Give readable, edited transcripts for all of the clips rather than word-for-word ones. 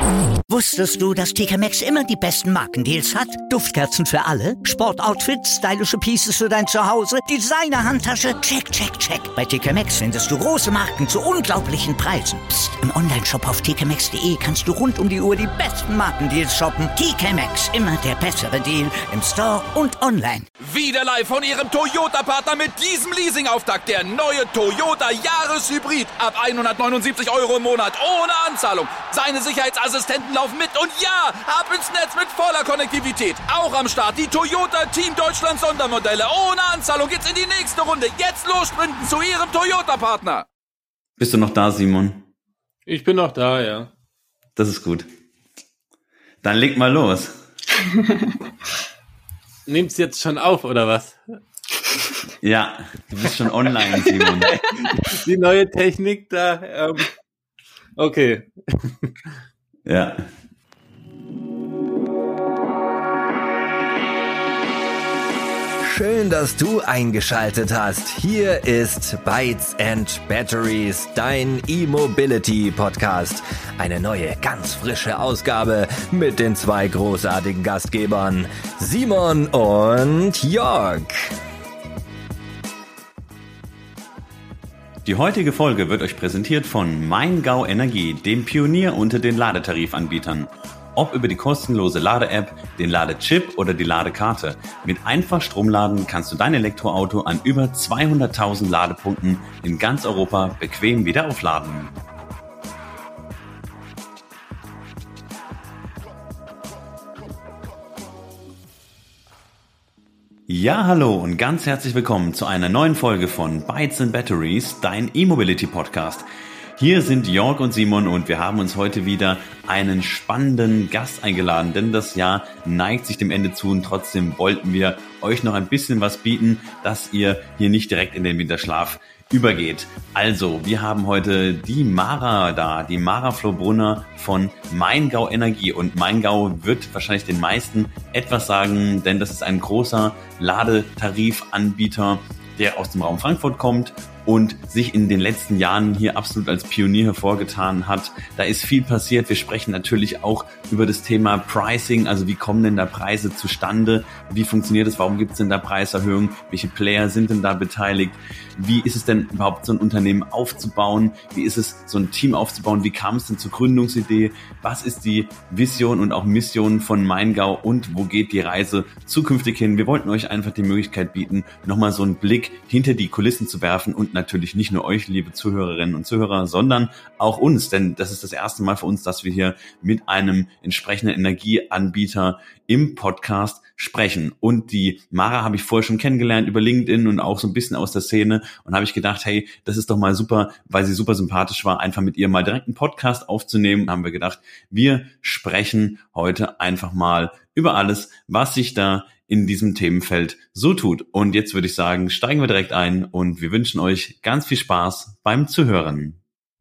Wusstest du, dass TK Maxx immer die besten Markendeals hat? Duftkerzen für alle, Sportoutfits, stylische Pieces für dein Zuhause, Designer-Handtasche, check, check, check. Bei TK Maxx findest du große Marken zu unglaublichen Preisen. Psst. Im Onlineshop auf tkmaxx.de kannst du rund um die Uhr die besten Markendeals shoppen. TK Maxx, immer der bessere Deal im Store und online. Wieder live von Ihrem Toyota-Partner mit diesem Leasing-Auftakt. Der neue Toyota Jahreshybrid. Ab 179 € im Monat. Ohne Anzahlung. Seine Sicherheitsassistenten laufen mit. Und ja, ab ins Netz mit voller Konnektivität. Auch am Start die Toyota Team Deutschland Sondermodelle. Ohne Anzahlung geht's in die nächste Runde. Jetzt los sprinten zu Ihrem Toyota-Partner. Bist du noch da, Simon? Ich bin noch da, ja. Das ist gut. Dann leg mal los. Nimmt's jetzt schon auf, oder was? Ja, du bist schon online, Simon. Die neue Technik da, okay. Ja. Schön, dass du eingeschaltet hast. Hier ist Bytes and Batteries, dein E-Mobility-Podcast. Eine neue, ganz frische Ausgabe mit den zwei großartigen Gastgebern, Simon und Jörg. Die heutige Folge wird euch präsentiert von Maingau Energie, dem Pionier unter den Ladetarifanbietern. Ob über die kostenlose Lade-App, den Ladechip oder die Ladekarte. Mit einfach Stromladen kannst du dein Elektroauto an über 200.000 Ladepunkten in ganz Europa bequem wieder aufladen. Ja, hallo und ganz herzlich willkommen zu einer neuen Folge von Bytes and Batteries, dein E-Mobility-Podcast. Hier sind Jörg und Simon und wir haben uns heute wieder einen spannenden Gast eingeladen, denn das Jahr neigt sich dem Ende zu und trotzdem wollten wir euch noch ein bisschen was bieten, dass ihr hier nicht direkt in den Winterschlaf übergeht. Also, wir haben heute die Mara da, die Mara Flobrunner von Maingau Energie und Maingau wird wahrscheinlich den meisten etwas sagen, denn das ist ein großer Ladetarifanbieter, der aus dem Raum Frankfurt kommt und sich in den letzten Jahren hier absolut als Pionier hervorgetan hat. Da ist viel passiert. Wir sprechen natürlich auch über das Thema Pricing, also wie kommen denn da Preise zustande? Wie funktioniert es? Warum gibt es denn da Preiserhöhungen? Welche Player sind denn da beteiligt? Wie ist es denn überhaupt, so ein Unternehmen aufzubauen? Wie ist es, so ein Team aufzubauen? Wie kam es denn zur Gründungsidee? Was ist die Vision und auch Mission von Maingau und wo geht die Reise zukünftig hin? Wir wollten euch einfach die Möglichkeit bieten, nochmal so einen Blick hinter die Kulissen zu werfen und natürlich nicht nur euch, liebe Zuhörerinnen und Zuhörer, sondern auch uns, denn das ist das erste Mal für uns, dass wir hier mit einem entsprechenden Energieanbieter im Podcast sprechen. Und die Mara habe ich vorher schon kennengelernt über LinkedIn und auch so ein bisschen aus der Szene und habe ich gedacht, hey, das ist doch mal super, weil sie super sympathisch war, einfach mit ihr mal direkt einen Podcast aufzunehmen. Da haben wir gedacht, wir sprechen heute einfach mal über alles, was sich da in diesem Themenfeld so tut. Und jetzt würde ich sagen, steigen wir direkt ein und wir wünschen euch ganz viel Spaß beim Zuhören.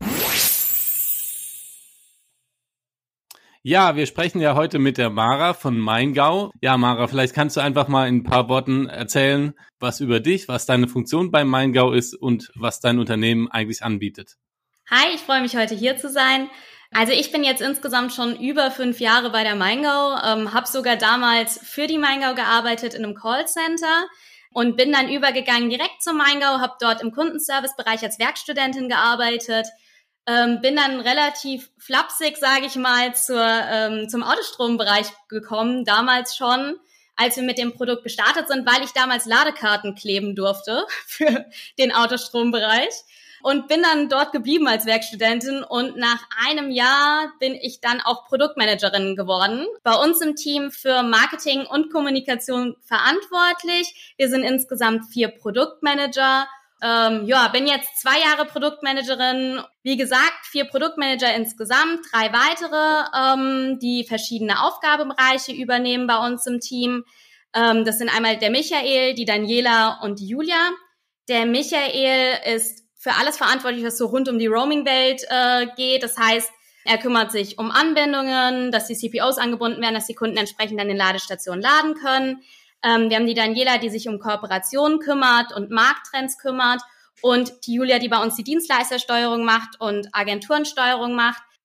Ja, wir sprechen ja heute mit der Mara von Maingau. Ja, Mara, vielleicht kannst du einfach mal in ein paar Worten erzählen, was über dich, was deine Funktion beim Maingau ist und was dein Unternehmen eigentlich anbietet. Hi, ich freue mich, heute hier zu sein. Also ich bin jetzt insgesamt schon über 5 Jahre bei der Maingau, habe sogar damals für die Maingau gearbeitet in einem Callcenter und bin dann übergegangen direkt zum Maingau, habe dort im Kundenservicebereich als Werkstudentin gearbeitet, bin dann relativ flapsig, sage ich mal, zum Autostrombereich gekommen, damals schon, als wir mit dem Produkt gestartet sind, weil ich damals Ladekarten kleben durfte für den Autostrombereich. Und bin dann dort geblieben als Werkstudentin und nach einem Jahr bin ich dann auch Produktmanagerin geworden. Bei uns im Team für Marketing und Kommunikation verantwortlich. Wir sind insgesamt 4 Produktmanager. Bin jetzt 2 Jahre Produktmanagerin. Wie gesagt, 4 Produktmanager insgesamt, 3 weitere, die verschiedene Aufgabenbereiche übernehmen bei uns im Team. Das sind einmal der Michael, die Daniela und die Julia. Der Michael ist für alles verantwortlich, was so rund um die Roaming-Welt geht. Das heißt, er kümmert sich um Anbindungen, dass die CPOs angebunden werden, dass die Kunden entsprechend an den Ladestationen laden können. Wir haben die Daniela, die sich um Kooperationen kümmert und Markttrends kümmert. Und die Julia, die bei uns die Dienstleistersteuerung macht und Agenturensteuerung macht.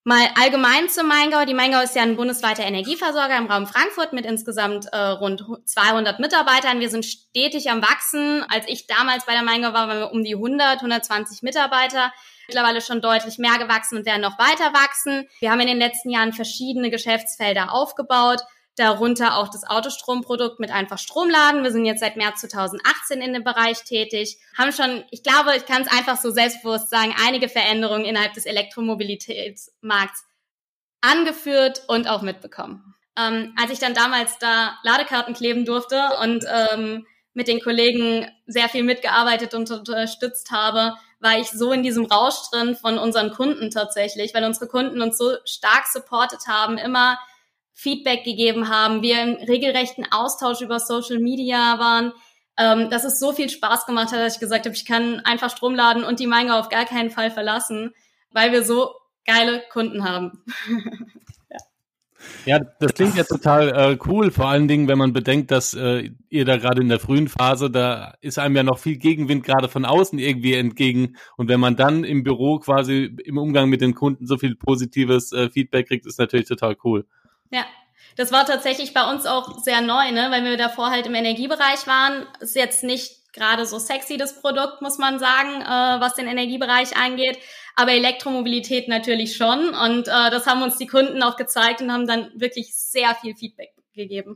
Mal allgemein zum Maingau. Die Maingau ist ja ein bundesweiter Energieversorger im Raum Frankfurt mit insgesamt rund 200 Mitarbeitern. Wir sind stetig am Wachsen. Als ich damals bei der Maingau war, waren wir um die 120 Mitarbeiter. Mittlerweile schon deutlich mehr gewachsen und werden noch weiter wachsen. Wir haben in den letzten Jahren verschiedene Geschäftsfelder aufgebaut, darunter auch das Autostromprodukt mit einfach Stromladen. Wir sind jetzt seit März 2018 in dem Bereich tätig, haben schon, ich glaube, ich kann es einfach so selbstbewusst sagen, einige Veränderungen innerhalb des Elektromobilitätsmarkts angeführt und auch mitbekommen. Als ich dann damals da Ladekarten kleben durfte und mit den Kollegen sehr viel mitgearbeitet und unterstützt habe, war ich so in diesem Rausch drin von unseren Kunden tatsächlich, weil unsere Kunden uns so stark supportet haben, immer Feedback gegeben haben, wir im regelrechten Austausch über Social Media waren, dass es so viel Spaß gemacht hat, dass ich gesagt habe, ich kann einfach Strom laden und die Maingau auf gar keinen Fall verlassen, weil wir so geile Kunden haben. Ja, das klingt ja total cool, vor allen Dingen, wenn man bedenkt, dass ihr da gerade in der frühen Phase, da ist einem ja noch viel Gegenwind gerade von außen irgendwie entgegen, und wenn man dann im Büro quasi im Umgang mit den Kunden so viel positives Feedback kriegt, ist natürlich total cool. Ja, das war tatsächlich bei uns auch sehr neu, ne, weil wir davor halt im Energiebereich waren. Ist jetzt nicht gerade so sexy, das Produkt, muss man sagen, was den Energiebereich angeht. Aber Elektromobilität natürlich schon. Und das haben uns die Kunden auch gezeigt und haben dann wirklich sehr viel Feedback gegeben.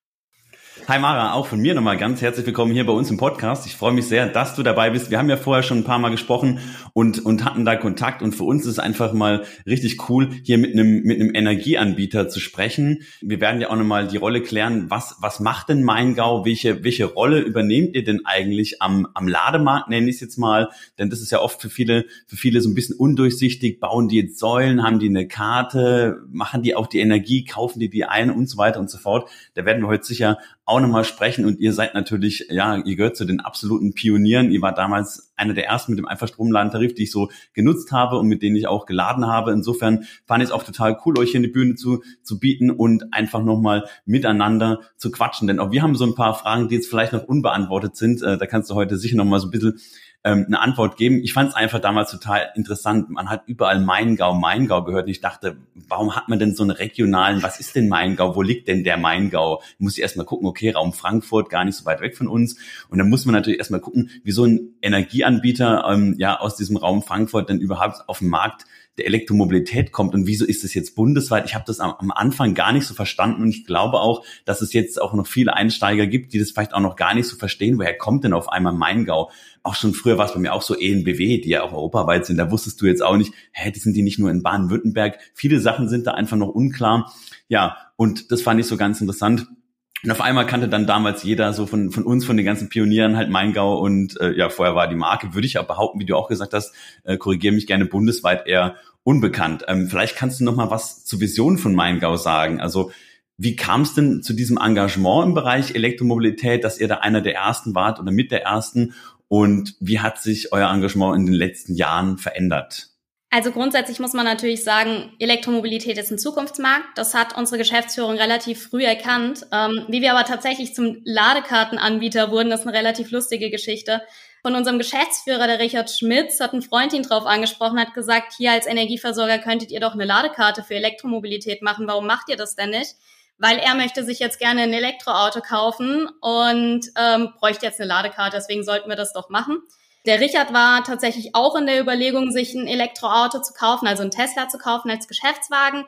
Hi Mara, auch von mir nochmal ganz herzlich willkommen hier bei uns im Podcast. Ich freue mich sehr, dass du dabei bist. Wir haben ja vorher schon ein paar Mal gesprochen und hatten da Kontakt, und für uns ist es einfach mal richtig cool, hier mit einem Energieanbieter zu sprechen. Wir werden ja auch nochmal die Rolle klären, was macht denn Maingau? Welche Rolle übernehmt ihr denn eigentlich am Lademarkt, nenne ich es jetzt mal? Denn das ist ja oft für viele so ein bisschen undurchsichtig. Bauen die jetzt Säulen, haben die eine Karte, machen die auch die Energie, kaufen die ein und so weiter und so fort. Da werden wir heute sicher auch nochmal sprechen, und ihr seid natürlich, ja, ihr gehört zu den absoluten Pionieren. Ihr war damals einer der ersten mit dem Einfachstromladentarif, die ich so genutzt habe und mit denen ich auch geladen habe. Insofern fand ich es auch total cool, euch hier eine Bühne zu bieten und einfach nochmal miteinander zu quatschen. Denn auch wir haben so ein paar Fragen, die jetzt vielleicht noch unbeantwortet sind. Da kannst du heute sicher nochmal so ein bisschen eine Antwort geben. Ich fand es einfach damals total interessant. Man hat überall Maingau gehört, und ich dachte, warum hat man denn so einen regionalen, was ist denn Maingau, wo liegt denn der Maingau? Muss ich erstmal gucken, okay, Raum Frankfurt, gar nicht so weit weg von uns, und dann muss man natürlich erstmal gucken, wie so ein Energieanbieter aus diesem Raum Frankfurt denn überhaupt auf den Markt der Elektromobilität kommt, und wieso ist es jetzt bundesweit? Ich habe das am Anfang gar nicht so verstanden, und ich glaube auch, dass es jetzt auch noch viele Einsteiger gibt, die das vielleicht auch noch gar nicht so verstehen. Woher kommt denn auf einmal Maingau? Auch schon früher war es bei mir auch so EnBW, die ja auch europaweit sind. Da wusstest du jetzt auch nicht, sind die nicht nur in Baden-Württemberg? Viele Sachen sind da einfach noch unklar. Ja, und das fand ich so ganz interessant. Und auf einmal kannte dann damals jeder so von uns, von den ganzen Pionieren halt Maingau, und vorher war die Marke, würde ich auch behaupten, wie du auch gesagt hast, korrigiere mich gerne, bundesweit eher unbekannt. Vielleicht kannst du noch mal was zur Vision von Maingau sagen. Also wie kam es denn zu diesem Engagement im Bereich Elektromobilität, dass ihr da einer der ersten wart oder mit der ersten, und wie hat sich euer Engagement in den letzten Jahren verändert? Also grundsätzlich muss man natürlich sagen, Elektromobilität ist ein Zukunftsmarkt. Das hat unsere Geschäftsführung relativ früh erkannt. Wie wir aber tatsächlich zum Ladekartenanbieter wurden, das ist eine relativ lustige Geschichte. Von unserem Geschäftsführer, der Richard Schmitz, hat ein Freund ihn drauf angesprochen, hat gesagt, hier als Energieversorger könntet ihr doch eine Ladekarte für Elektromobilität machen. Warum macht ihr das denn nicht? Weil er möchte sich jetzt gerne ein Elektroauto kaufen und bräuchte jetzt eine Ladekarte, deswegen sollten wir das doch machen. Der Richard war tatsächlich auch in der Überlegung, sich ein Elektroauto zu kaufen, also einen Tesla zu kaufen als Geschäftswagen.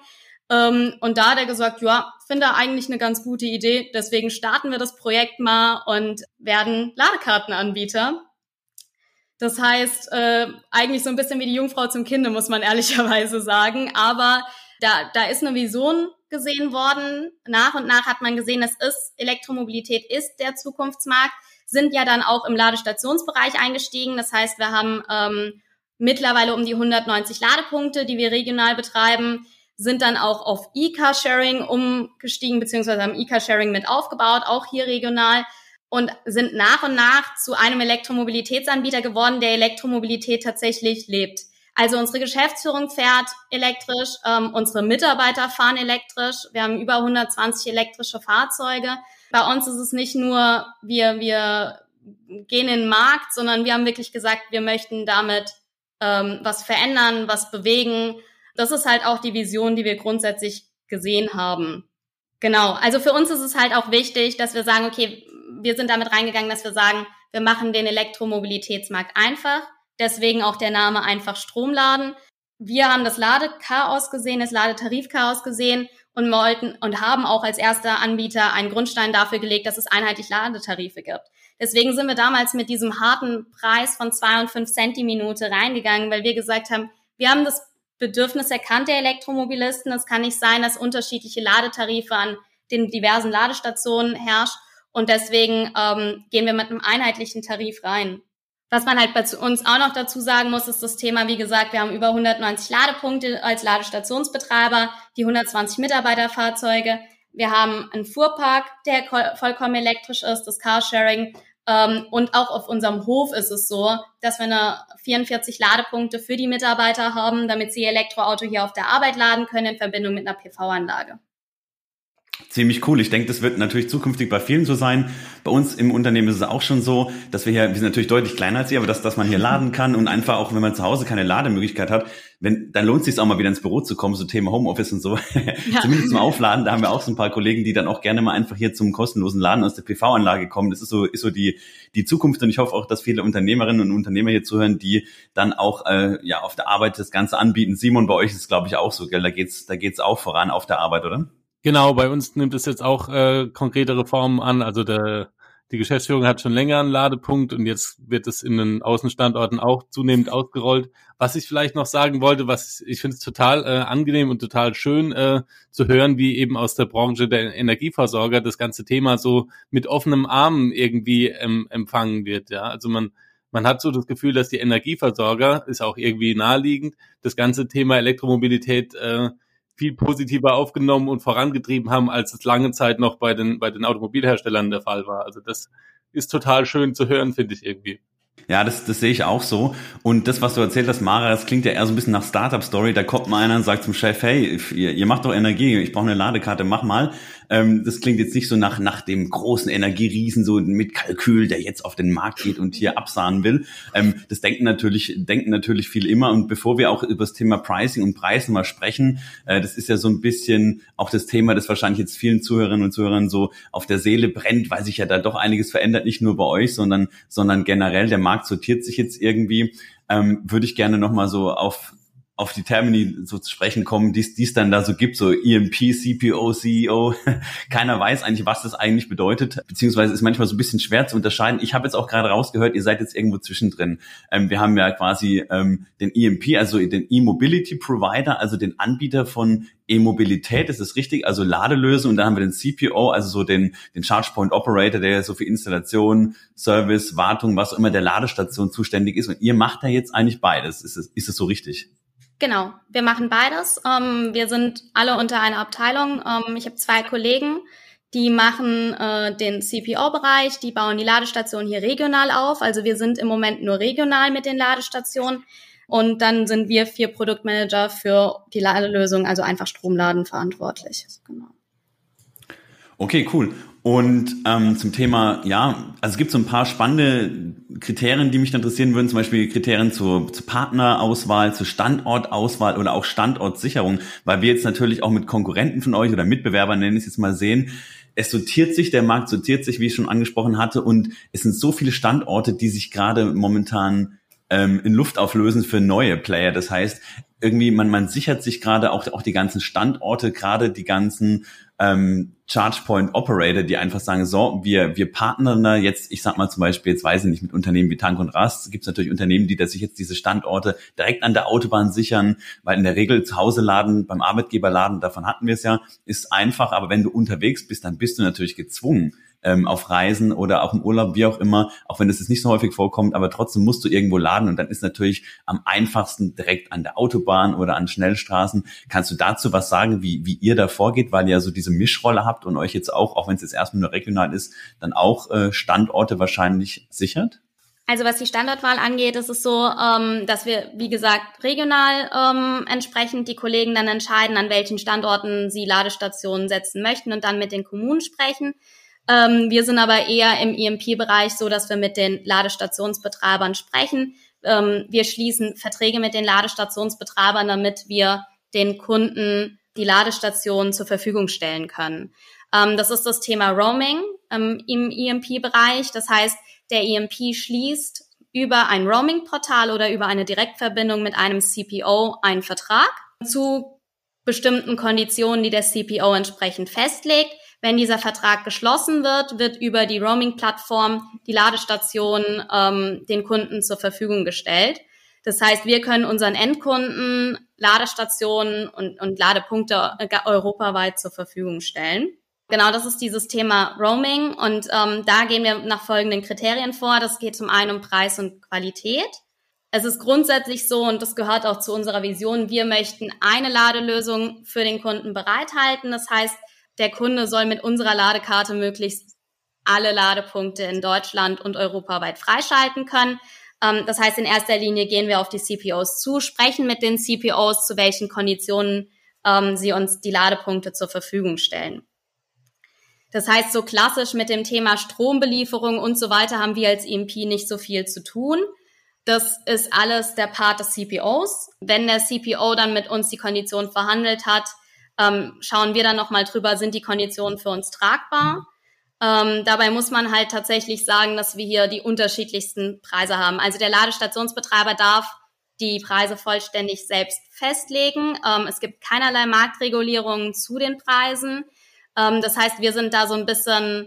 Und da hat er gesagt, ja, finde eigentlich eine ganz gute Idee, deswegen starten wir das Projekt mal und werden Ladekartenanbieter. Das heißt, eigentlich so ein bisschen wie die Jungfrau zum Kinde, muss man ehrlicherweise sagen. Aber da ist eine Vision gesehen worden. Nach und nach hat man gesehen, Elektromobilität ist der Zukunftsmarkt, sind ja dann auch im Ladestationsbereich eingestiegen. Das heißt, wir haben mittlerweile um die 190 Ladepunkte, die wir regional betreiben, sind dann auch auf E-Car-Sharing umgestiegen, beziehungsweise haben E-Car-Sharing mit aufgebaut, auch hier regional, und sind nach und nach zu einem Elektromobilitätsanbieter geworden, der Elektromobilität tatsächlich lebt. Also unsere Geschäftsführung fährt elektrisch, unsere Mitarbeiter fahren elektrisch, wir haben über 120 elektrische Fahrzeuge. Bei uns ist es nicht nur, wir gehen in den Markt, sondern wir haben wirklich gesagt, wir möchten damit was verändern, was bewegen, Das ist halt auch die Vision, die wir grundsätzlich gesehen haben. Genau, also für uns ist es halt auch wichtig, dass wir sagen, okay, wir sind damit reingegangen, dass wir sagen, wir machen den Elektromobilitätsmarkt einfach, deswegen auch der Name einfach Stromladen. Wir haben das Ladechaos gesehen, das Ladetarifchaos gesehen und wollten und haben auch als erster Anbieter einen Grundstein dafür gelegt, dass es einheitlich Ladetarife gibt. Deswegen sind wir damals mit diesem harten Preis von 2 und 5 Cent die Minute reingegangen, weil wir gesagt haben, wir haben das Bedürfnis erkannt der Elektromobilisten. Es kann nicht sein, dass unterschiedliche Ladetarife an den diversen Ladestationen herrscht. Und deswegen gehen wir mit einem einheitlichen Tarif rein. Was man halt bei uns auch noch dazu sagen muss, ist das Thema, wie gesagt, wir haben über 190 Ladepunkte als Ladestationsbetreiber, die 120 Mitarbeiterfahrzeuge. Wir haben einen Fuhrpark, der vollkommen elektrisch ist, das Carsharing. Und auch auf unserem Hof ist es so, dass wir 44 Ladepunkte für die Mitarbeiter haben, damit sie ihr Elektroauto hier auf der Arbeit laden können in Verbindung mit einer PV-Anlage. Ziemlich cool. Ich denke, das wird natürlich zukünftig bei vielen so sein. Bei uns im Unternehmen ist es auch schon so, dass wir sind natürlich deutlich kleiner als ihr, aber dass man hier laden kann und einfach auch, wenn man zu Hause keine Lademöglichkeit hat, dann lohnt es sich auch mal wieder ins Büro zu kommen, so Thema Homeoffice und so. Ja. Zumindest zum Aufladen, da haben wir auch so ein paar Kollegen, die dann auch gerne mal einfach hier zum kostenlosen Laden aus der PV-Anlage kommen. Das ist so die Zukunft und ich hoffe auch, dass viele Unternehmerinnen und Unternehmer hier zuhören, die dann auch auf der Arbeit das Ganze anbieten. Simon, bei euch ist es, glaube ich, auch so, gell? Da geht's auch voran auf der Arbeit, oder? Genau, bei uns nimmt es jetzt auch konkretere Formen an. Also die Geschäftsführung hat schon länger einen Ladepunkt und jetzt wird es in den Außenstandorten auch zunehmend ausgerollt. Was ich vielleicht noch sagen wollte, ich finde es total angenehm und total schön zu hören, wie eben aus der Branche der Energieversorger das ganze Thema so mit offenem Arm irgendwie empfangen wird. Ja, also man hat so das Gefühl, dass die Energieversorger, ist auch irgendwie naheliegend, das ganze Thema Elektromobilität viel positiver aufgenommen und vorangetrieben haben, als es lange Zeit noch bei den Automobilherstellern der Fall war. Also das ist total schön zu hören, finde ich irgendwie. Ja, das sehe ich auch so. Und das, was du erzählt hast, Mara, das klingt ja eher so ein bisschen nach Startup-Story. Da kommt mal einer und sagt zum Chef, hey, ihr macht doch Energie, ich brauche eine Ladekarte, mach mal. Das klingt jetzt nicht so nach dem großen Energieriesen, so mit Kalkül, der jetzt auf den Markt geht und hier absahnen will. Das denken natürlich viele immer. Und bevor wir auch über das Thema Pricing und Preisen mal sprechen, das ist ja so ein bisschen auch das Thema, das wahrscheinlich jetzt vielen Zuhörerinnen und Zuhörern so auf der Seele brennt, weil sich ja da doch einiges verändert, nicht nur bei euch, sondern generell. Der Markt sortiert sich jetzt irgendwie. Würde ich gerne nochmal so auf die Termini so zu sprechen kommen, die es dann da so gibt, so EMP, CPO, CEO. Keiner weiß eigentlich, was das eigentlich bedeutet, beziehungsweise ist manchmal so ein bisschen schwer zu unterscheiden. Ich habe jetzt auch gerade rausgehört, ihr seid jetzt irgendwo zwischendrin. Wir haben ja quasi den EMP, also den E-Mobility Provider, also den Anbieter von E-Mobilität, ist das richtig? Also Ladelösung. Und dann haben wir den CPO, also so den Charge Point Operator, der so für Installation, Service, Wartung, was auch immer der Ladestation zuständig ist. Und ihr macht da jetzt eigentlich beides. Ist es so richtig? Genau, wir machen beides. Wir sind alle unter einer Abteilung. Ich habe 2 Kollegen, die machen den CPO-Bereich, die bauen die Ladestation hier regional auf. Also wir sind im Moment nur regional mit den Ladestationen. Und dann sind wir 4 Produktmanager für die Ladelösung, also einfach Stromladen verantwortlich. Genau. Okay, cool. Und zum Thema, also es gibt so ein paar spannende Kriterien, die mich interessieren würden, zum Beispiel Kriterien zur Partnerauswahl, zur Standortauswahl oder auch Standortsicherung, weil wir jetzt natürlich auch mit Konkurrenten von euch oder Mitbewerbern, nenne ich es jetzt mal, sehen, der Markt sortiert sich, wie ich schon angesprochen hatte, und es sind so viele Standorte, die sich gerade momentan in Luft auflösen für neue Player. Das heißt, irgendwie man sichert sich gerade auch die ganzen Standorte, gerade die ganzen Charge Point Operator, die einfach sagen, so, wir partnern da jetzt, ich sag mal zum Beispiel, jetzt weiß ich nicht, mit Unternehmen wie Tank und Rast, gibt es natürlich Unternehmen, die sich jetzt diese Standorte direkt an der Autobahn sichern, weil in der Regel zu Hause laden, beim Arbeitgeber laden, davon hatten wir es ja, ist einfach, aber wenn du unterwegs bist, dann bist du natürlich gezwungen, auf Reisen oder auch im Urlaub, wie auch immer, auch wenn das jetzt nicht so häufig vorkommt, aber trotzdem musst du irgendwo laden und dann ist natürlich am einfachsten direkt an der Autobahn oder an Schnellstraßen. Kannst du dazu was sagen, wie ihr da vorgeht, weil ihr ja so diese Mischrolle habt und euch jetzt auch wenn es jetzt erstmal nur regional ist, dann auch Standorte wahrscheinlich sichert? Also was die Standortwahl angeht, ist es so, dass wir, wie gesagt, regional entsprechend die Kollegen dann entscheiden, an welchen Standorten sie Ladestationen setzen möchten und dann mit den Kommunen sprechen. Wir sind aber eher im EMP-Bereich so, dass wir mit den Ladestationsbetreibern sprechen. Wir schließen Verträge mit den Ladestationsbetreibern, damit wir den Kunden die Ladestationen zur Verfügung stellen können. Das ist das Thema Roaming im EMP-Bereich. Das heißt, der EMP schließt über ein Roaming-Portal oder über eine Direktverbindung mit einem CPO einen Vertrag zu bestimmten Konditionen, die der CPO entsprechend festlegt. Wenn dieser Vertrag geschlossen wird, wird über die Roaming-Plattform die Ladestation den Kunden zur Verfügung gestellt. Das heißt, wir können unseren Endkunden Ladestationen und Ladepunkte europaweit zur Verfügung stellen. Genau, das ist dieses Thema Roaming und da gehen wir nach folgenden Kriterien vor. Das geht zum einen um Preis und Qualität. Es ist grundsätzlich so, und das gehört auch zu unserer Vision, wir möchten eine Ladelösung für den Kunden bereithalten. Das heißt, der Kunde soll mit unserer Ladekarte möglichst alle Ladepunkte in Deutschland und europaweit freischalten können. Das heißt, in erster Linie gehen wir auf die CPOs zu, sprechen mit den CPOs, zu welchen Konditionen sie uns die Ladepunkte zur Verfügung stellen. Das heißt, so klassisch mit dem Thema Strombelieferung und so weiter haben wir als EMP nicht so viel zu tun. Das ist alles der Part des CPOs. Wenn der CPO dann mit uns die Konditionen verhandelt hat, schauen wir dann nochmal drüber, sind die Konditionen für uns tragbar? Dabei muss man halt tatsächlich sagen, dass wir hier die unterschiedlichsten Preise haben. Also der Ladestationsbetreiber darf die Preise vollständig selbst festlegen. Es gibt keinerlei Marktregulierungen zu den Preisen. Das heißt, wir sind da so ein bisschen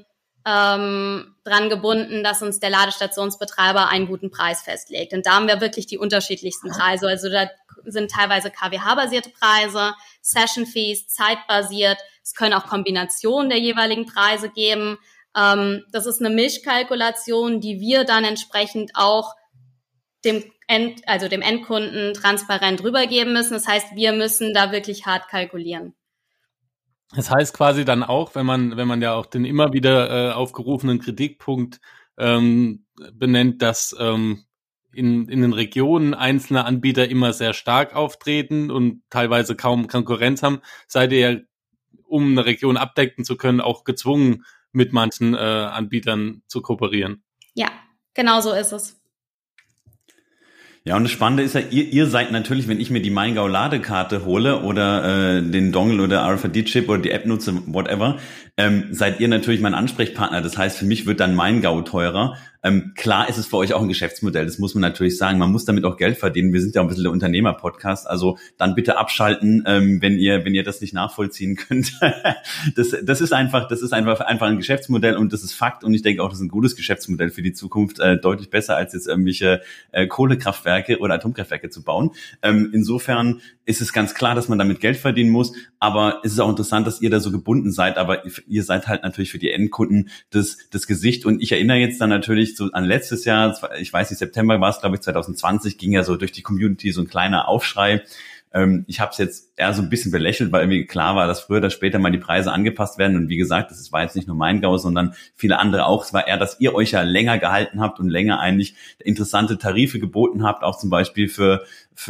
dran gebunden, dass uns der Ladestationsbetreiber einen guten Preis festlegt. Und da haben wir wirklich die unterschiedlichsten Preise. Also da sind teilweise KWH-basierte Preise, Session-Fees, zeitbasiert. Es können auch Kombinationen der jeweiligen Preise geben. Das ist eine Mischkalkulation, die wir dann entsprechend auch dem Endkunden transparent rübergeben müssen. Das heißt, wir müssen da wirklich hart kalkulieren. Das heißt quasi dann auch, wenn man ja auch den immer wieder aufgerufenen Kritikpunkt benennt, dass in den Regionen einzelne Anbieter immer sehr stark auftreten und teilweise kaum Konkurrenz haben, seid ihr ja, um eine Region abdecken zu können, auch gezwungen, mit manchen Anbietern zu kooperieren. Ja, genau so ist es. Ja, und das Spannende ist ja, ihr seid natürlich, wenn ich mir die Maingau-Ladekarte hole oder den Dongle oder RFID-Chip oder die App nutze, whatever, seid ihr natürlich mein Ansprechpartner. Das heißt, für mich wird dann Maingau teurer. Klar ist es für euch auch ein Geschäftsmodell, das muss man natürlich sagen. Man muss damit auch Geld verdienen. Wir sind ja ein bisschen der Unternehmer-Podcast, also dann bitte abschalten, wenn ihr das nicht nachvollziehen könnt. Das ist einfach ein Geschäftsmodell und das ist Fakt. Und ich denke auch, das ist ein gutes Geschäftsmodell für die Zukunft, deutlich besser als jetzt irgendwelche Kohlekraftwerke oder Atomkraftwerke zu bauen. Insofern ist es ganz klar, dass man damit Geld verdienen muss. Aber es ist auch interessant, dass ihr da so gebunden seid. Aber ihr seid halt natürlich für die Endkunden das Gesicht. Und ich erinnere jetzt dann natürlich so an letztes Jahr, ich weiß nicht, September war es, glaube ich, 2020, ging ja so durch die Community so ein kleiner Aufschrei. Ich habe es jetzt eher so ein bisschen belächelt, weil irgendwie klar war, dass früher oder später mal die Preise angepasst werden. Und wie gesagt, das war jetzt nicht nur Maingau, sondern viele andere auch. Es war eher, dass ihr euch ja länger gehalten habt und länger eigentlich interessante Tarife geboten habt, auch zum Beispiel für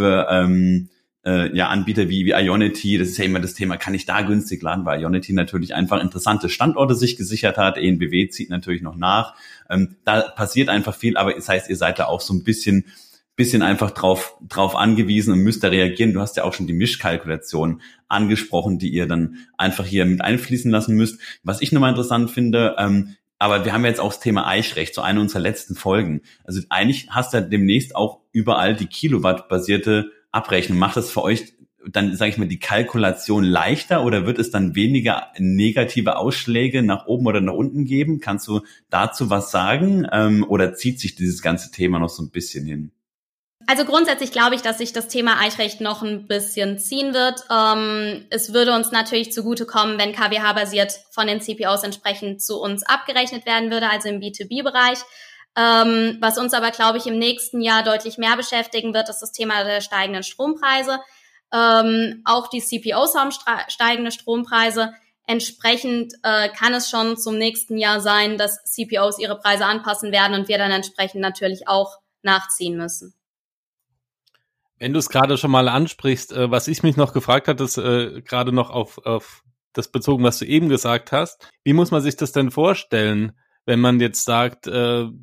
Anbieter wie Ionity. Das ist ja immer das Thema, kann ich da günstig laden, weil Ionity natürlich einfach interessante Standorte sich gesichert hat. EnBW zieht natürlich noch nach. Da passiert einfach viel, aber das heißt, ihr seid da auch so ein bisschen einfach drauf angewiesen und müsst da reagieren. Du hast ja auch schon die Mischkalkulation angesprochen, die ihr dann einfach hier mit einfließen lassen müsst. Was ich nochmal interessant finde, aber wir haben ja jetzt auch das Thema Eichrecht, so eine unserer letzten Folgen. Also eigentlich hast du ja demnächst auch überall die Kilowatt-basierte Abrechnung. Macht das für euch dann, sage ich mal, die Kalkulation leichter oder wird es dann weniger negative Ausschläge nach oben oder nach unten geben? Kannst du dazu was sagen oder zieht sich dieses ganze Thema noch so ein bisschen hin? Also grundsätzlich glaube ich, dass sich das Thema Eichrecht noch ein bisschen ziehen wird. Es würde uns natürlich zugutekommen, wenn KWH-basiert von den CPOs entsprechend zu uns abgerechnet werden würde, also im B2B-Bereich. Was uns aber, glaube ich, im nächsten Jahr deutlich mehr beschäftigen wird, ist das Thema der steigenden Strompreise. Auch die CPOs haben steigende Strompreise. Entsprechend kann es schon zum nächsten Jahr sein, dass CPOs ihre Preise anpassen werden und wir dann entsprechend natürlich auch nachziehen müssen. Wenn du es gerade schon mal ansprichst, was ich mich noch gefragt hatte, ist gerade noch auf das bezogen, was du eben gesagt hast. Wie muss man sich das denn vorstellen, wenn man jetzt sagt,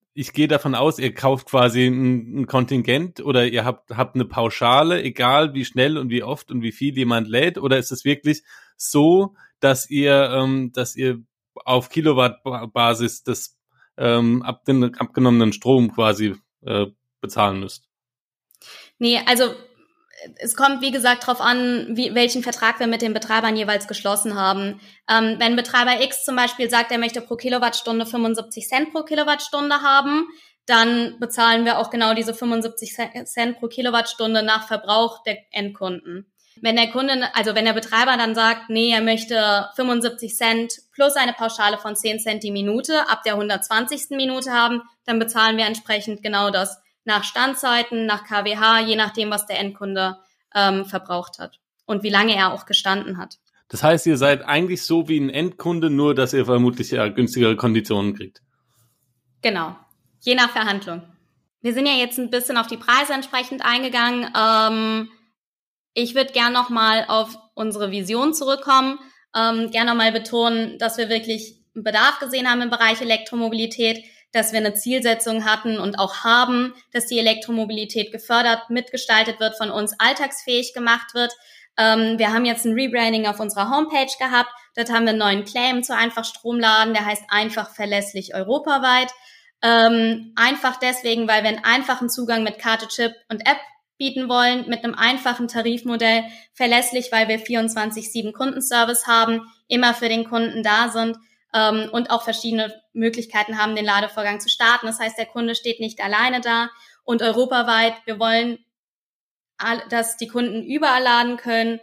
ich gehe davon aus, ihr kauft quasi ein Kontingent oder ihr habt eine Pauschale, egal wie schnell und wie oft und wie viel jemand lädt, oder ist es wirklich so, dass ihr auf Kilowattbasis das abgenommenen Strom quasi bezahlen müsst? Nee, also es kommt, wie gesagt, darauf an, welchen Vertrag wir mit den Betreibern jeweils geschlossen haben. Wenn Betreiber X zum Beispiel sagt, er möchte pro Kilowattstunde 75 Cent pro Kilowattstunde haben, dann bezahlen wir auch genau diese 75 Cent pro Kilowattstunde nach Verbrauch der Endkunden. Wenn der Betreiber dann sagt, nee, er möchte 75 Cent plus eine Pauschale von 10 Cent die Minute ab der 120. Minute haben, dann bezahlen wir entsprechend genau das nach Standzeiten, nach kWh, je nachdem, was der Endkunde verbraucht hat und wie lange er auch gestanden hat. Das heißt, ihr seid eigentlich so wie ein Endkunde, nur dass ihr vermutlich ja günstigere Konditionen kriegt. Genau, je nach Verhandlung. Wir sind ja jetzt ein bisschen auf die Preise entsprechend eingegangen. Ich würde gern nochmal auf unsere Vision zurückkommen, gern nochmal betonen, dass wir wirklich einen Bedarf gesehen haben im Bereich Elektromobilität, dass wir eine Zielsetzung hatten und auch haben, dass die Elektromobilität gefördert, mitgestaltet wird, von uns alltagsfähig gemacht wird. Wir haben jetzt ein Rebranding auf unserer Homepage gehabt. Dort haben wir einen neuen Claim zu Einfach-Stromladen, der heißt einfach verlässlich europaweit. Einfach deswegen, weil wir einen einfachen Zugang mit Karte, Chip und App bieten wollen, mit einem einfachen Tarifmodell, verlässlich, weil wir 24/7 Kundenservice haben, immer für den Kunden da sind, und auch verschiedene Möglichkeiten haben, den Ladevorgang zu starten. Das heißt, der Kunde steht nicht alleine da. Und europaweit, wir wollen, dass die Kunden überall laden können,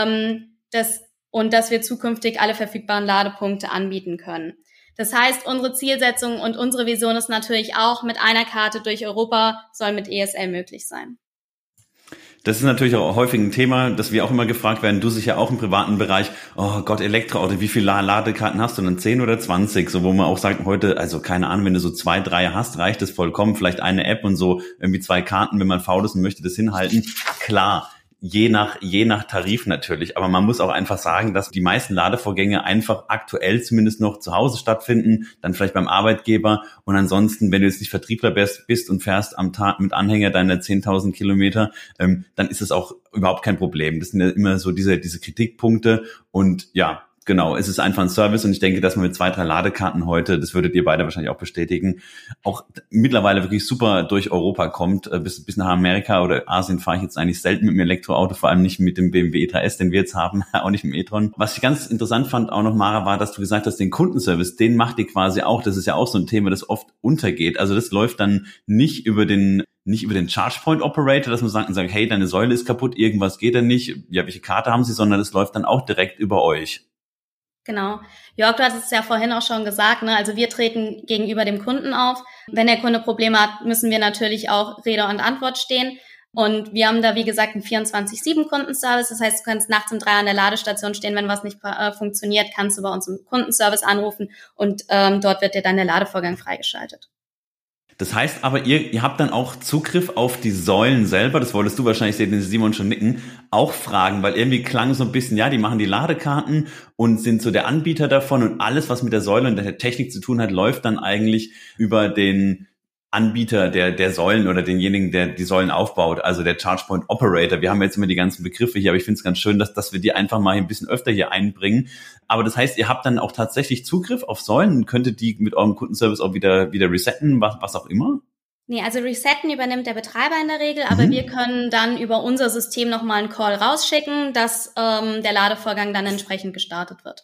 dass wir zukünftig alle verfügbaren Ladepunkte anbieten können. Das heißt, unsere Zielsetzung und unsere Vision ist natürlich auch, mit einer Karte durch Europa soll mit ESL möglich sein. Das ist natürlich auch häufig ein Thema, dass wir auch immer gefragt werden, du sicher auch im privaten Bereich, oh Gott, Elektroauto, wie viele Ladekarten hast du denn? 10 oder 20? So, wo man auch sagt, heute, also keine Ahnung, wenn du so 2, 3 hast, reicht das vollkommen. Vielleicht eine App und so irgendwie 2 Karten, wenn man faul ist und möchte das hinhalten. Klar. Je nach Tarif natürlich. Aber man muss auch einfach sagen, dass die meisten Ladevorgänge einfach aktuell zumindest noch zu Hause stattfinden, dann vielleicht beim Arbeitgeber. Und ansonsten, wenn du jetzt nicht Vertriebler bist und fährst am Tag mit Anhänger deine 10.000 Kilometer, dann ist es auch überhaupt kein Problem. Das sind ja immer so diese Kritikpunkte. Und ja, genau, es ist einfach ein Service und ich denke, dass man mit 2, 3 Ladekarten heute, das würdet ihr beide wahrscheinlich auch bestätigen, auch mittlerweile wirklich super durch Europa kommt. Bis nach Amerika oder Asien fahre ich jetzt eigentlich selten mit dem Elektroauto, vor allem nicht mit dem BMW E3S, den wir jetzt haben, auch nicht mit dem e-tron. Was ich ganz interessant fand auch noch, Mara, war, dass du gesagt hast, den Kundenservice, den macht ihr quasi auch. Das ist ja auch so ein Thema, das oft untergeht. Also das läuft dann nicht über den Charge-Point Operator, dass man sagt, hey, deine Säule ist kaputt, irgendwas geht da nicht, ja, welche Karte haben Sie, sondern das läuft dann auch direkt über euch. Genau. Jörg, du hast es ja vorhin auch schon gesagt, ne? Also wir treten gegenüber dem Kunden auf. Wenn der Kunde Probleme hat, müssen wir natürlich auch Rede und Antwort stehen. Und wir haben da, wie gesagt, einen 24/7 Kundenservice. Das heißt, du kannst nachts um 3 an der Ladestation stehen. Wenn was nicht funktioniert, kannst du bei uns im Kundenservice anrufen und dort wird dir dann der Ladevorgang freigeschaltet. Das heißt aber, ihr habt dann auch Zugriff auf die Säulen selber, das wolltest du wahrscheinlich, den Simon schon nicken, auch fragen, weil irgendwie klang so ein bisschen, ja, die machen die Ladekarten und sind so der Anbieter davon und alles, was mit der Säule und der Technik zu tun hat, läuft dann eigentlich über den Anbieter der Säulen oder denjenigen, der die Säulen aufbaut, also der ChargePoint Operator. Wir haben jetzt immer die ganzen Begriffe hier, aber ich finde es ganz schön, dass wir die einfach mal ein bisschen öfter hier einbringen. Aber das heißt, ihr habt dann auch tatsächlich Zugriff auf Säulen und könntet die mit eurem Kundenservice auch wieder resetten, was auch immer? Nee, also resetten übernimmt der Betreiber in der Regel, aber wir können dann über unser System nochmal einen Call rausschicken, dass der Ladevorgang dann entsprechend gestartet wird.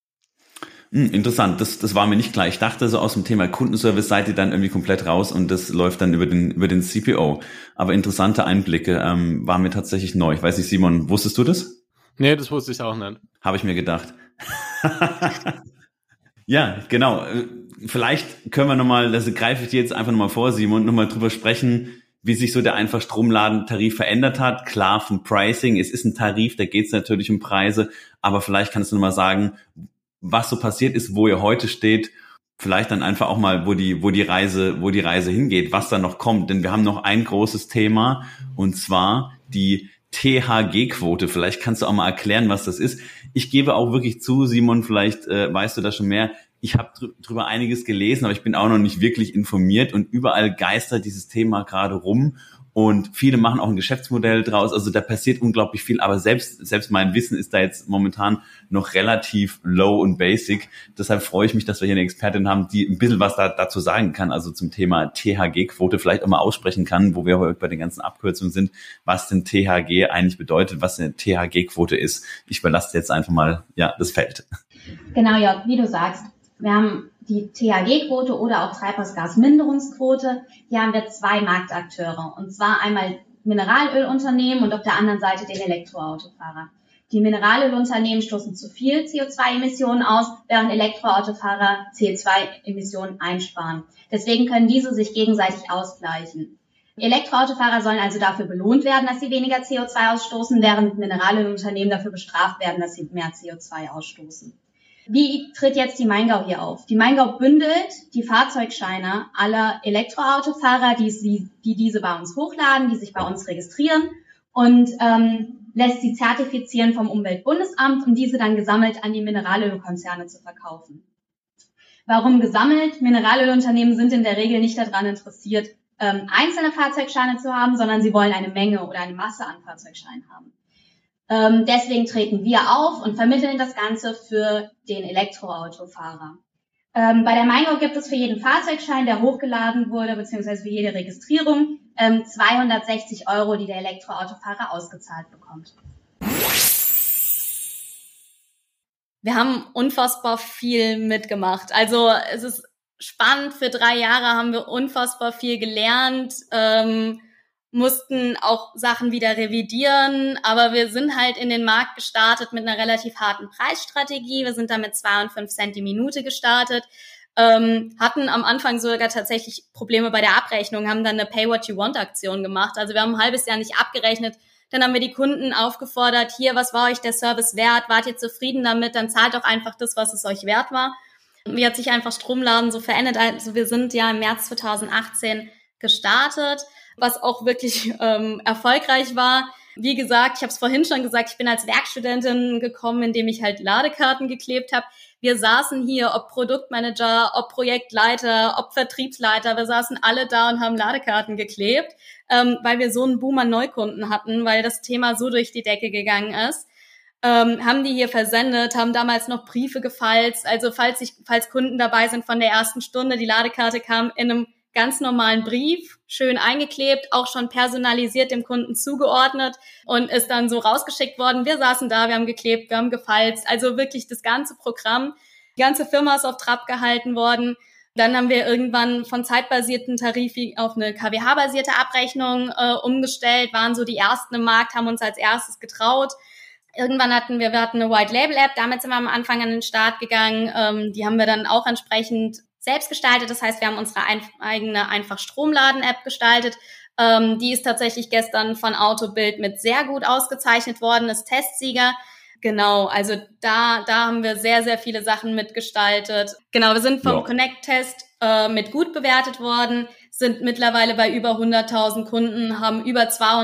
Interessant, das war mir nicht klar. Ich dachte, so aus dem Thema Kundenservice seid ihr dann irgendwie komplett raus und das läuft dann über den CPO. Aber interessante Einblicke war mir tatsächlich neu. Ich weiß nicht, Simon, wusstest du das? Nee, das wusste ich auch nicht. Habe ich mir gedacht. Ja, genau. Vielleicht können wir nochmal, das greife ich dir jetzt einfach nochmal vor, Simon, nochmal drüber sprechen, wie sich so der Einfach-Stromladen-Tarif verändert hat. Klar, vom Pricing, es ist ein Tarif, da geht es natürlich um Preise, aber vielleicht kannst du nochmal sagen, was so passiert ist, wo ihr heute steht, vielleicht dann einfach auch mal, wo die Reise hingeht, was da noch kommt. Denn wir haben noch ein großes Thema, und zwar die THG-Quote. Vielleicht kannst du auch mal erklären, was das ist. Ich gebe auch wirklich zu, Simon, vielleicht weißt du das schon mehr. ich habe drüber einiges gelesen, aber ich bin auch noch nicht wirklich informiert und überall geistert dieses Thema gerade rum. Und viele machen auch ein Geschäftsmodell draus. Also da passiert unglaublich viel. Aber selbst mein Wissen ist da jetzt momentan noch relativ low und basic. Deshalb freue ich mich, dass wir hier eine Expertin haben, die ein bisschen was dazu sagen kann. Also zum Thema THG-Quote vielleicht auch mal aussprechen kann, wo wir heute bei den ganzen Abkürzungen sind, was denn THG eigentlich bedeutet, was eine THG-Quote ist. Ich überlasse jetzt einfach mal das Feld. Genau, ja, wie du sagst. Wir haben die THG-Quote oder auch Treibhausgasminderungsquote. Hier haben wir zwei Marktakteure. Und zwar einmal Mineralölunternehmen und auf der anderen Seite den Elektroautofahrer. Die Mineralölunternehmen stoßen zu viel CO2-Emissionen aus, während Elektroautofahrer CO2-Emissionen einsparen. Deswegen können diese sich gegenseitig ausgleichen. Elektroautofahrer sollen also dafür belohnt werden, dass sie weniger CO2 ausstoßen, während Mineralölunternehmen dafür bestraft werden, dass sie mehr CO2 ausstoßen. Wie tritt jetzt die Maingau hier auf? Die Maingau bündelt die Fahrzeugscheine aller Elektroautofahrer, die diese bei uns hochladen, die sich bei uns registrieren und lässt sie zertifizieren vom Umweltbundesamt, um diese dann gesammelt an die Mineralölkonzerne zu verkaufen. Warum gesammelt? Mineralölunternehmen sind in der Regel nicht daran interessiert, einzelne Fahrzeugscheine zu haben, sondern sie wollen eine Menge oder eine Masse an Fahrzeugscheinen haben. Deswegen treten wir auf und vermitteln das Ganze für den Elektroautofahrer. Bei der Maingau gibt es für jeden Fahrzeugschein, der hochgeladen wurde, beziehungsweise für jede Registrierung, 260 €, die der Elektroautofahrer ausgezahlt bekommt. Wir haben unfassbar viel mitgemacht. Also es ist spannend, für 3 Jahre haben wir unfassbar viel gelernt, mussten auch Sachen wieder revidieren, aber wir sind halt in den Markt gestartet mit einer relativ harten Preisstrategie. Wir sind da mit 2 und 5 Cent die Minute gestartet, hatten am Anfang sogar tatsächlich Probleme bei der Abrechnung, haben dann eine Pay-What-You-Want-Aktion gemacht. Also wir haben ein halbes Jahr nicht abgerechnet. Dann haben wir die Kunden aufgefordert, hier, was war euch der Service wert? Wart ihr zufrieden damit? Dann zahlt doch einfach das, was es euch wert war. Wie hat sich einfach Stromladen so verändert? Also wir sind ja im März 2018 gestartet, was auch wirklich erfolgreich war. Wie gesagt, ich habe es vorhin schon gesagt, ich bin als Werkstudentin gekommen, indem ich halt Ladekarten geklebt habe. Wir saßen hier, ob Produktmanager, ob Projektleiter, ob Vertriebsleiter, wir saßen alle da und haben Ladekarten geklebt, weil wir so einen Boom an Neukunden hatten, weil das Thema so durch die Decke gegangen ist. Haben die hier versendet, haben damals noch Briefe gefalzt. Also falls Kunden dabei sind von der ersten Stunde, die Ladekarte kam in einem ganz normalen Brief, schön eingeklebt, auch schon personalisiert dem Kunden zugeordnet und ist dann so rausgeschickt worden. Wir saßen da, wir haben geklebt, wir haben gefalzt, also wirklich das ganze Programm. Die ganze Firma ist auf Trab gehalten worden. Dann haben wir irgendwann von zeitbasierten Tarif auf eine KWH-basierte Abrechnung umgestellt, waren so die ersten im Markt, haben uns als erstes getraut. Irgendwann hatten wir eine White-Label-App, damit sind wir am Anfang an den Start gegangen. Die haben wir dann auch entsprechend selbst gestaltet. Das heißt, wir haben unsere eigene einfach Stromladen-App gestaltet. Die ist tatsächlich gestern von Autobild mit sehr gut ausgezeichnet worden, ist Testsieger. Genau, also da haben wir sehr, sehr viele Sachen mitgestaltet. Genau, wir sind vom Connect-Test mit gut bewertet worden, sind mittlerweile bei über 100.000 Kunden, haben über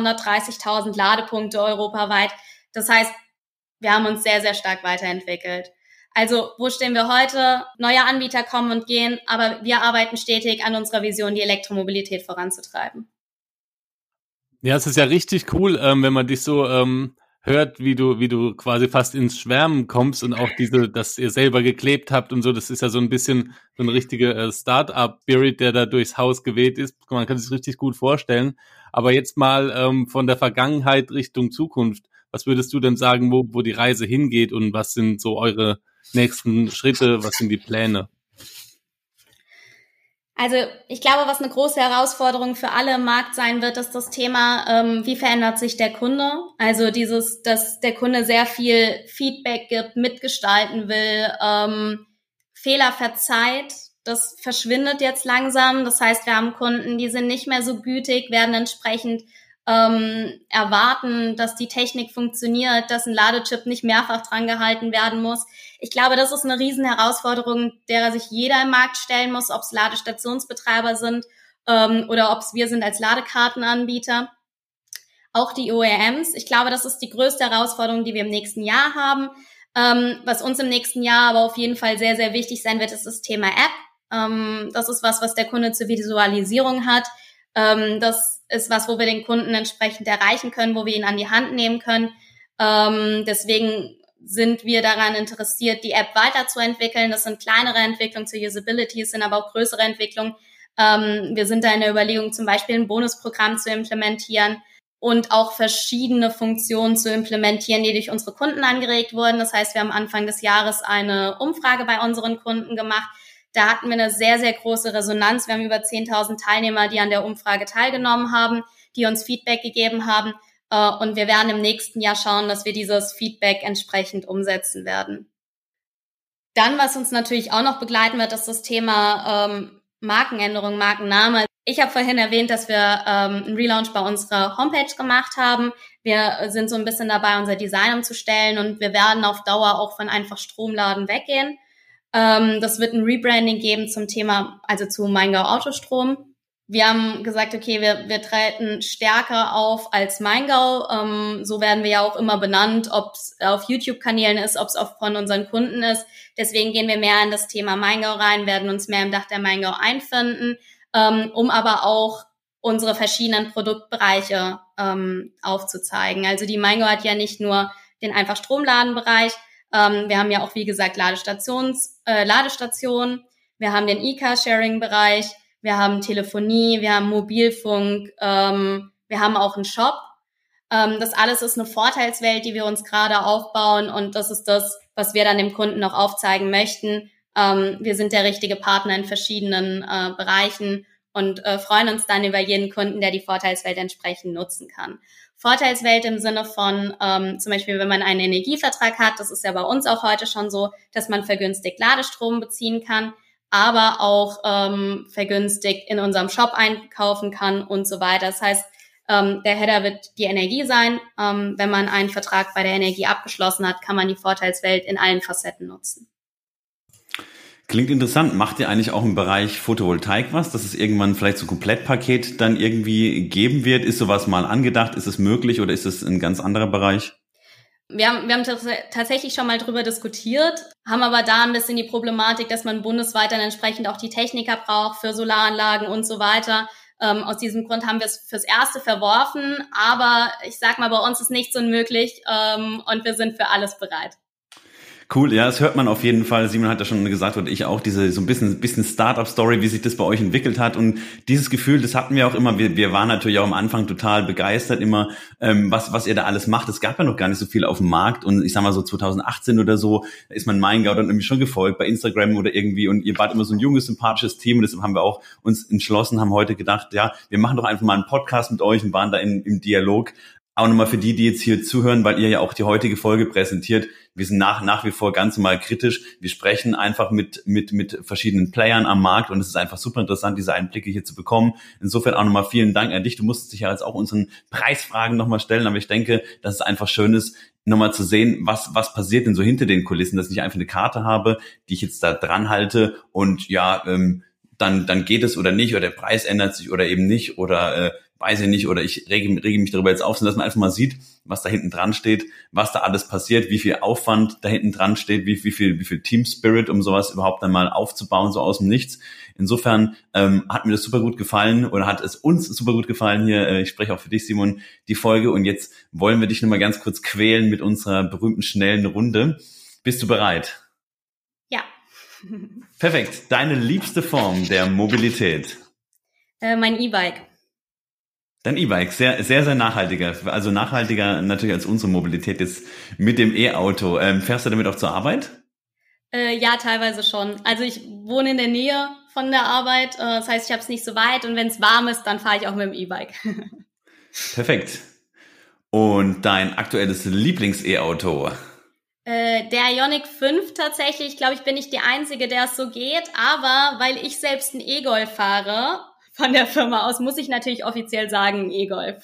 230.000 Ladepunkte europaweit. Das heißt, wir haben uns sehr, sehr stark weiterentwickelt. Also, wo stehen wir heute? Neue Anbieter kommen und gehen, aber wir arbeiten stetig an unserer Vision, die Elektromobilität voranzutreiben. Ja, es ist ja richtig cool, wenn man dich so hört, wie du quasi fast ins Schwärmen kommst und auch dass ihr selber geklebt habt und so. Das ist ja so ein bisschen so ein richtiger Start-up-Spirit, der da durchs Haus geweht ist. Man kann sich richtig gut vorstellen. Aber jetzt mal von der Vergangenheit Richtung Zukunft. Was würdest du denn sagen, wo die Reise hingeht und was sind so eure nächsten Schritte, was sind die Pläne? Also ich glaube, was eine große Herausforderung für alle im Markt sein wird, ist das Thema, wie verändert sich der Kunde? Also dass der Kunde sehr viel Feedback gibt, mitgestalten will, Fehler verzeiht, das verschwindet jetzt langsam. Das heißt, wir haben Kunden, die sind nicht mehr so gütig, werden entsprechend erwarten, dass die Technik funktioniert, dass ein Ladechip nicht mehrfach dran gehalten werden muss. Ich glaube, das ist eine riesen Herausforderung, derer sich jeder im Markt stellen muss, ob es Ladestationsbetreiber sind oder ob es wir sind als Ladekartenanbieter. Auch die OEMs. Ich glaube, das ist die größte Herausforderung, die wir im nächsten Jahr haben. Was uns im nächsten Jahr aber auf jeden Fall sehr, sehr wichtig sein wird, ist das Thema App. Das ist was der Kunde zur Visualisierung hat. Das ist was, wo wir den Kunden entsprechend erreichen können, wo wir ihn an die Hand nehmen können. Deswegen sind wir daran interessiert, die App weiterzuentwickeln. Das sind kleinere Entwicklungen zur Usability, es sind aber auch größere Entwicklungen. Wir sind da in der Überlegung, zum Beispiel ein Bonusprogramm zu implementieren und auch verschiedene Funktionen zu implementieren, die durch unsere Kunden angeregt wurden. Das heißt, wir haben Anfang des Jahres eine Umfrage bei unseren Kunden gemacht. Da hatten wir eine sehr, sehr große Resonanz. Wir haben über 10.000 Teilnehmer, die an der Umfrage teilgenommen haben, die uns Feedback gegeben haben. Und wir werden im nächsten Jahr schauen, dass wir dieses Feedback entsprechend umsetzen werden. Dann, was uns natürlich auch noch begleiten wird, ist das Thema Markenänderung, Markenname. Ich habe vorhin erwähnt, dass wir einen Relaunch bei unserer Homepage gemacht haben. Wir sind so ein bisschen dabei, unser Design umzustellen und wir werden auf Dauer auch von einfach Stromladen weggehen. Das wird ein Rebranding geben zum Thema, also zu Maingau Autostrom. Wir haben gesagt, okay, wir treten stärker auf als Maingau. So werden wir ja auch immer benannt, ob es auf YouTube-Kanälen ist, ob es auch von unseren Kunden ist. Deswegen gehen wir mehr in das Thema Maingau rein, werden uns mehr im Dach der Maingau einfinden, um aber auch unsere verschiedenen Produktbereiche aufzuzeigen. Also die Maingau hat ja nicht nur den einfach Stromladenbereich. Wir haben ja auch, wie gesagt, Ladestationen. Wir haben den E-Car-Sharing-Bereich. Wir haben Telefonie, wir haben Mobilfunk, wir haben auch einen Shop. Das alles ist eine Vorteilswelt, die wir uns gerade aufbauen und das ist das, was wir dann dem Kunden noch aufzeigen möchten. Wir sind der richtige Partner in verschiedenen Bereichen und freuen uns dann über jeden Kunden, der die Vorteilswelt entsprechend nutzen kann. Vorteilswelt im Sinne von zum Beispiel, wenn man einen Energievertrag hat, das ist ja bei uns auch heute schon so, dass man vergünstigt Ladestrom beziehen kann, aber auch vergünstigt in unserem Shop einkaufen kann und so weiter. Das heißt, der Header wird die Energie sein. Wenn man einen Vertrag bei der Energie abgeschlossen hat, kann man die Vorteilswelt in allen Facetten nutzen. Klingt interessant. Macht ihr eigentlich auch im Bereich Photovoltaik was, dass es irgendwann vielleicht so ein Komplettpaket dann irgendwie geben wird? Ist sowas mal angedacht? Ist es möglich oder ist es ein ganz anderer Bereich? Wir haben tatsächlich schon mal drüber diskutiert, haben aber da ein bisschen die Problematik, dass man bundesweit dann entsprechend auch die Techniker braucht für Solaranlagen und so weiter. Aus diesem Grund haben wir es fürs Erste verworfen, aber ich sag mal, bei uns ist nichts unmöglich und wir sind für alles bereit. Cool, ja, das hört man auf jeden Fall. Simon hat ja schon gesagt, und ich auch, diese so ein bisschen Startup-Story, wie sich das bei euch entwickelt hat. Und dieses Gefühl, das hatten wir auch immer. Wir waren natürlich auch am Anfang total begeistert immer, was ihr da alles macht. Es gab ja noch gar nicht so viel auf dem Markt. Und ich sag mal so 2018 oder so, da ist man Maingau dann irgendwie schon gefolgt bei Instagram oder irgendwie. Und ihr wart immer so ein junges, sympathisches Team. Und deshalb haben wir auch uns entschlossen, haben heute gedacht, ja, wir machen doch einfach mal einen Podcast mit euch und waren da im Dialog. Auch nochmal für die jetzt hier zuhören, weil ihr ja auch die heutige Folge präsentiert. Wir sind nach wie vor ganz normal kritisch. Wir sprechen einfach mit verschiedenen Playern am Markt und es ist einfach super interessant, diese Einblicke hier zu bekommen. Insofern auch nochmal vielen Dank an dich. Du musstest dich ja jetzt auch unseren Preisfragen nochmal stellen, aber ich denke, dass es einfach schön ist, nochmal zu sehen, was passiert denn so hinter den Kulissen, dass ich einfach eine Karte habe, die ich jetzt da dran halte und ja, dann geht es oder nicht oder der Preis ändert sich oder eben nicht oder weiß ich nicht, oder ich rege mich darüber jetzt auf, dass man einfach mal sieht, was da hinten dran steht, was da alles passiert, wie viel Aufwand da hinten dran steht, wie viel Team Spirit, um sowas überhaupt dann mal aufzubauen, so aus dem Nichts. Insofern hat mir das super gut gefallen oder hat es uns super gut gefallen hier, ich spreche auch für dich, Simon, die Folge und jetzt wollen wir dich nochmal ganz kurz quälen mit unserer berühmten schnellen Runde. Bist du bereit? Ja. Perfekt. Deine liebste Form der Mobilität? Mein E-Bike. Dein E-Bike, sehr, sehr, sehr nachhaltiger. Also nachhaltiger natürlich als unsere Mobilität jetzt mit dem E-Auto. Fährst du damit auch zur Arbeit? Ja, teilweise schon. Also ich wohne in der Nähe von der Arbeit. Das heißt, ich habe es nicht so weit. Und wenn es warm ist, dann fahre ich auch mit dem E-Bike. Perfekt. Und dein aktuelles Lieblings-E-Auto? Der Ioniq 5 tatsächlich. Ich glaube, ich bin nicht die Einzige, der es so geht. Aber weil ich selbst einen E-Golf fahre, von der Firma aus, muss ich natürlich offiziell sagen, E-Golf.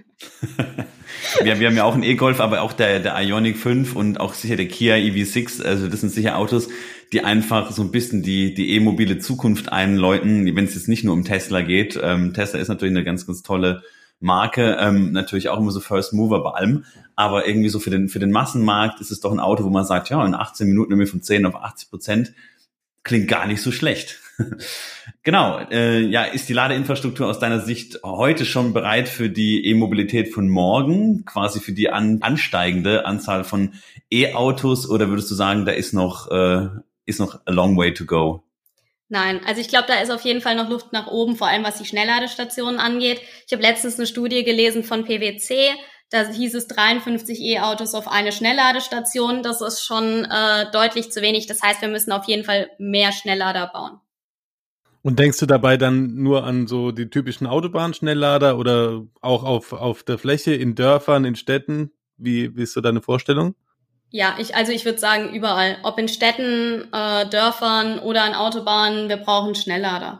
Wir haben ja auch einen E-Golf, aber auch der Ioniq 5 und auch sicher der Kia EV6, also das sind sicher Autos, die einfach so ein bisschen die e-mobile Zukunft einläuten, wenn es jetzt nicht nur um Tesla geht. Tesla ist natürlich eine ganz, ganz tolle Marke, natürlich auch immer so First Mover bei allem, aber irgendwie so für den Massenmarkt ist es doch ein Auto, wo man sagt, ja, in 18 Minuten nehmen wir von 10 auf 80%, klingt gar nicht so schlecht. Genau, ist die Ladeinfrastruktur aus deiner Sicht heute schon bereit für die E-Mobilität von morgen, quasi für die ansteigende Anzahl von E-Autos, oder würdest du sagen, da ist noch a long way to go? Nein, also ich glaube, da ist auf jeden Fall noch Luft nach oben, vor allem was die Schnellladestationen angeht. Ich habe letztens eine Studie gelesen von PwC, da hieß es 53 E-Autos auf eine Schnellladestation. Das ist schon deutlich zu wenig. Das heißt, wir müssen auf jeden Fall mehr Schnelllader bauen. Und denkst du dabei dann nur an so die typischen Autobahnschnelllader oder auch auf der Fläche, in Dörfern, in Städten? Wie ist so deine Vorstellung? Ja, ich würde sagen, überall. Ob in Städten, Dörfern oder an Autobahnen, wir brauchen Schnelllader.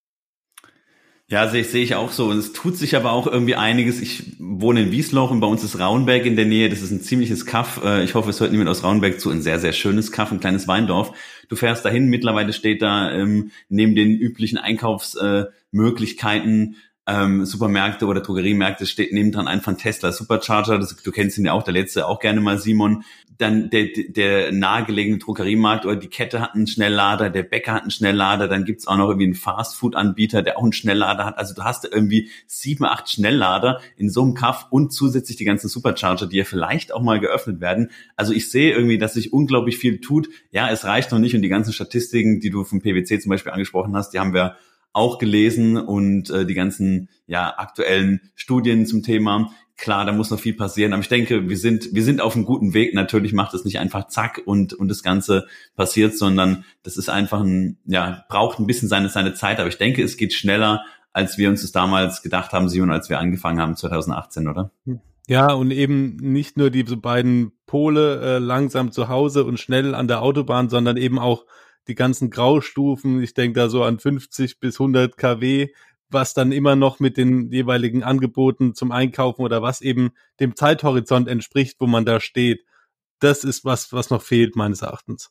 Ja, sehe ich auch so. Und es tut sich aber auch irgendwie einiges. Ich wohne in Wiesloch und bei uns ist Raunberg in der Nähe. Das ist ein ziemliches Kaff. Ich hoffe, es hört niemand aus Raunberg zu. Ein sehr, sehr schönes Kaff, ein kleines Weindorf. Du fährst dahin. Mittlerweile steht da neben den üblichen Einkaufsmöglichkeiten Supermärkte oder Drogeriemärkte steht nebendran ein von Tesla Supercharger. Du kennst ihn ja auch, der letzte auch gerne mal, Simon. Dann der nahegelegene Drogeriemarkt oder die Kette hat einen Schnelllader, der Bäcker hat einen Schnelllader, dann gibt's auch noch irgendwie einen Fastfood-Anbieter, der auch einen Schnelllader hat. Also du hast irgendwie 7, 8 Schnelllader in so einem Kaff und zusätzlich die ganzen Supercharger, die ja vielleicht auch mal geöffnet werden. Also ich sehe irgendwie, dass sich unglaublich viel tut. Ja, es reicht noch nicht, und die ganzen Statistiken, die du vom PwC zum Beispiel angesprochen hast, die haben wir auch gelesen, und die ganzen aktuellen Studien zum Thema. Klar, da muss noch viel passieren, aber ich denke, wir sind auf einem guten Weg. Natürlich macht es nicht einfach zack und das Ganze passiert, sondern das ist einfach braucht ein bisschen seine Zeit, aber ich denke, es geht schneller, als wir uns das damals gedacht haben, Simon, als wir angefangen haben 2018, oder? Ja, und eben nicht nur diese beiden Pole langsam zu Hause und schnell an der Autobahn, sondern eben auch die ganzen Graustufen, ich denke da so an 50 bis 100 kW, was dann immer noch mit den jeweiligen Angeboten zum Einkaufen oder was eben dem Zeithorizont entspricht, wo man da steht. Das ist was noch fehlt, meines Erachtens.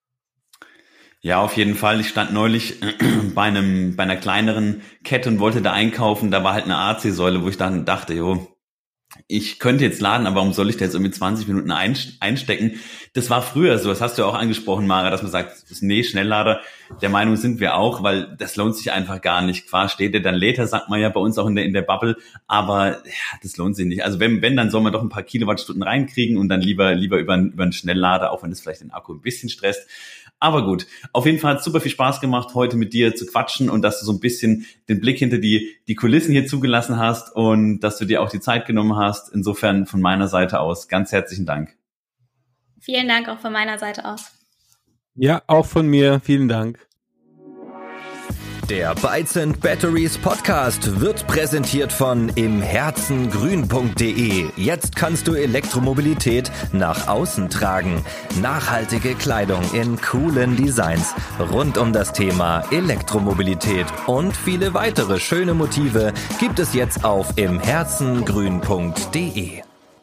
Ja, auf jeden Fall. Ich stand neulich bei einer kleineren Kette und wollte da einkaufen. Da war halt eine AC-Säule, wo ich dann dachte, ich könnte jetzt laden, aber warum soll ich da jetzt irgendwie 20 Minuten einstecken? Das war früher so, das hast du ja auch angesprochen, Mara, dass man sagt, nee, Schnelllader, der Meinung sind wir auch, weil das lohnt sich einfach gar nicht. Quasi steht der dann later, sagt man ja bei uns auch in der Bubble, aber das lohnt sich nicht. Also wenn, dann soll man doch ein paar Kilowattstunden reinkriegen und dann lieber über einen Schnelllader, auch wenn es vielleicht den Akku ein bisschen stresst. Aber gut, auf jeden Fall hat es super viel Spaß gemacht, heute mit dir zu quatschen, und dass du so ein bisschen den Blick hinter die Kulissen hier zugelassen hast und dass du dir auch die Zeit genommen hast. Insofern von meiner Seite aus ganz herzlichen Dank. Vielen Dank auch von meiner Seite aus. Ja, auch von mir. Vielen Dank. Der Bytes & Batteries Podcast wird präsentiert von imherzengrün.de. Jetzt kannst du Elektromobilität nach außen tragen. Nachhaltige Kleidung in coolen Designs rund um das Thema Elektromobilität und viele weitere schöne Motive gibt es jetzt auf imherzengrün.de.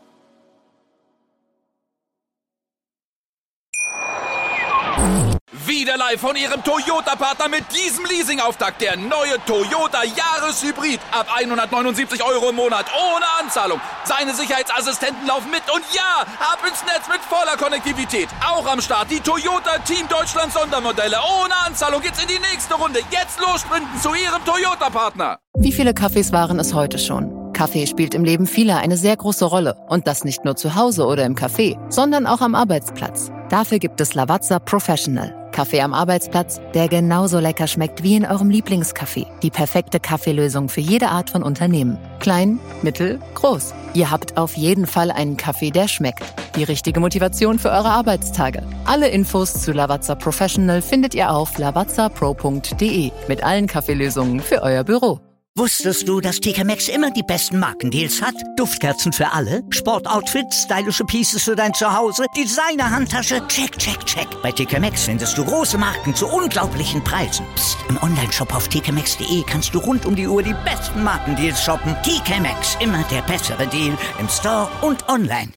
Wieder live von Ihrem Toyota-Partner mit diesem Leasing-Auftakt. Der neue Toyota Jahreshybrid. Ab 179 € im Monat. Ohne Anzahlung. Seine Sicherheitsassistenten laufen mit. Und ja, ab ins Netz mit voller Konnektivität. Auch am Start die Toyota Team Deutschland Sondermodelle. Ohne Anzahlung geht's in die nächste Runde. Jetzt los sprinten zu Ihrem Toyota-Partner. Wie viele Kaffees waren es heute schon? Kaffee spielt im Leben vieler eine sehr große Rolle. Und das nicht nur zu Hause oder im Café, sondern auch am Arbeitsplatz. Dafür gibt es Lavazza Professional. Kaffee am Arbeitsplatz, der genauso lecker schmeckt wie in eurem Lieblingscafé. Die perfekte Kaffeelösung für jede Art von Unternehmen. Klein, mittel, groß. Ihr habt auf jeden Fall einen Kaffee, der schmeckt. Die richtige Motivation für eure Arbeitstage. Alle Infos zu Lavazza Professional findet ihr auf lavazzapro.de. Mit allen Kaffeelösungen für euer Büro. Wusstest du, dass TK Maxx immer die besten Markendeals hat? Duftkerzen für alle, Sportoutfits, stylische Pieces für dein Zuhause, Designer-Handtasche, check, check, check. Bei TK Maxx findest du große Marken zu unglaublichen Preisen. Psst. Im Onlineshop auf tkmaxx.de kannst du rund um die Uhr die besten Markendeals shoppen. TK Maxx, immer der bessere Deal im Store und online.